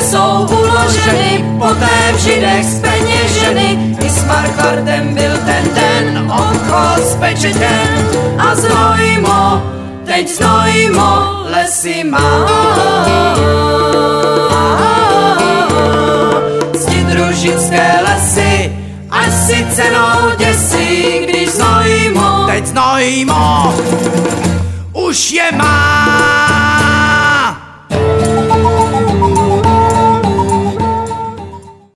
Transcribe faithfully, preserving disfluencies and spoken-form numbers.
jsou uloženy, poté v židech zpeněženy. I s Marchardem byl ten den obchod spečetěn. A Znojmo, teď Znojmo lesy má. Ctidružické lesy až si cenou děsí, když Znojmo, teď Znojmo už je má.